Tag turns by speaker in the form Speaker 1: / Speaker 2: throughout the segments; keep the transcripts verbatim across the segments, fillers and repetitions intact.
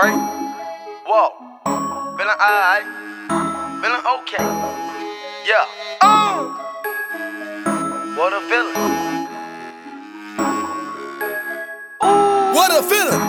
Speaker 1: straight. Whoa. Feeling alright. Feeling okay. Yeah. Oh. What a feeling.
Speaker 2: What a feeling.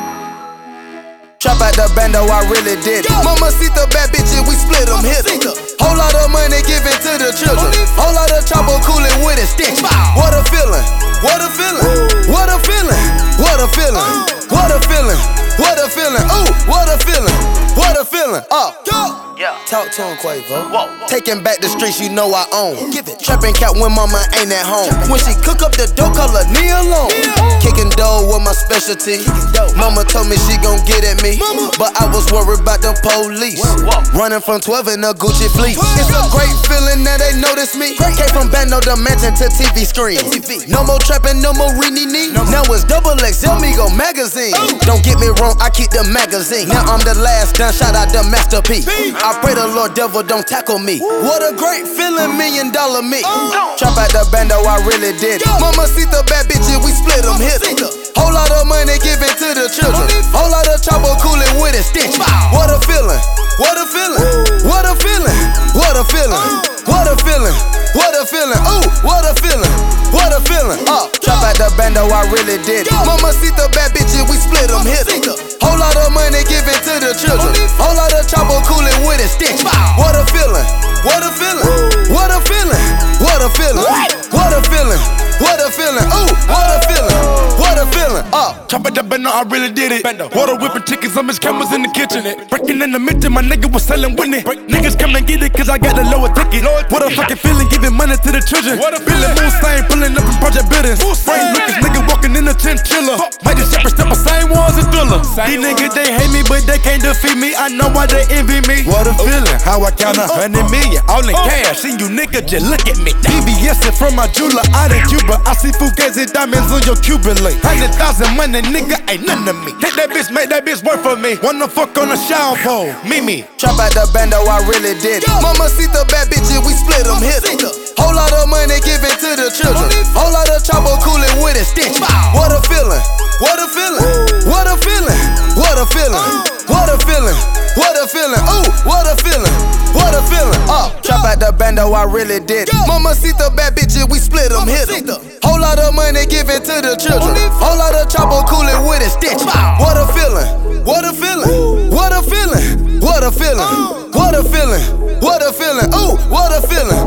Speaker 2: Trap out the bando, I really did it. Mamacita, bad bitches, we split them, hit them. Whole lot of money given to the children. Whole lot of chopper cooling with a stick. What a feeling. What a feeling. What a feeling. What a feeling. What a feeling. What a feeling. Ooh, what a feeling. What a feeling. Up.
Speaker 1: Yeah.
Speaker 2: Talk to him, Quavo.
Speaker 1: Whoa.
Speaker 2: Taking back the streets you know I own. Give it. Trapping cat when mama ain't at home. When she cook up the dough, call her knee alone. Kicking dough was my specialty. Mama told me she gon' get at me, but I was worried about the police. Running from twelve in a Gucci fleet. It's a great feeling that they notice me. Came from Bando the mansion to T V screen. No more trapping, no more reenie knee. Now it's double X L Migo magazine. Don't get me wrong, I keep the magazine. Now I'm the last done, shout out the masterpiece. I pray the Lord devil don't tackle me. What a great feeling, million dollar me. Trap out the bando, I really did it. Mamacita, bad bitches, we split them, hit them. Whole lot of money given to the children. Whole lot of chopper cooling with a stitch. What a feeling. What a feeling. What a feeling. What a feeling. What a feeling. What a feeling. Ooh, what a feeling. What a feeling. Up. Trap out the bando, I really did it. Mamacita, bad bitches, we split them, hit them. Whole lot of money given to the children. Whole lot of chopper cooling with a stick. What a feeling. What a feeling. What a feeling. What a feeling. What a feeling. What a feeling. Ooh, what a feeling. What a feeling. Up.
Speaker 3: Chop at the bando, I really did it. Water whipping chickens, I'm his cameras in the kitchen. Breaking in the midget, my nigga was selling winning. Niggas come and get it, cause I got the lower ticket. What a fucking feeling, giving money to the children. Billy Moonstein pulling up in project buildings. Frank Lucas, nigga walking in a chinchilla. Might just shepherd step the same ones as Thriller. These niggas, they hate me, but they can't defeat me. I know why they envy me. What a feeling, how I count a hundred million. All in cash, and you nigga just look at me. B B S from my jeweler out of Cuba. I see Fugazi diamonds on your Cuban link. Hundred thousand money, nigga, ain't none of me. Take that bitch, make that bitch work for me. Wanna fuck on a shower pole, Mimi.
Speaker 2: Trap out the bando, I really did it. Mamacita, bad bitches, we split them, hit them. Whole lot of money given to the children. Whole lot of chopper cooling with a stitch. What a feeling. What a feeling. What a feeling. What a feeling. What a feeling. What a feeling. Ooh, what a feeling. What a feeling. Up. Trap out the bando, I really did it. Mamacita, bad bitches, we split them, hit them. Whole lot of money given to the children. Whole lot of chopper cooling with a stitch. What a feeling. What a feeling. What a feeling. What a feeling. What a feeling. What a feeling. Ooh, what a feeling.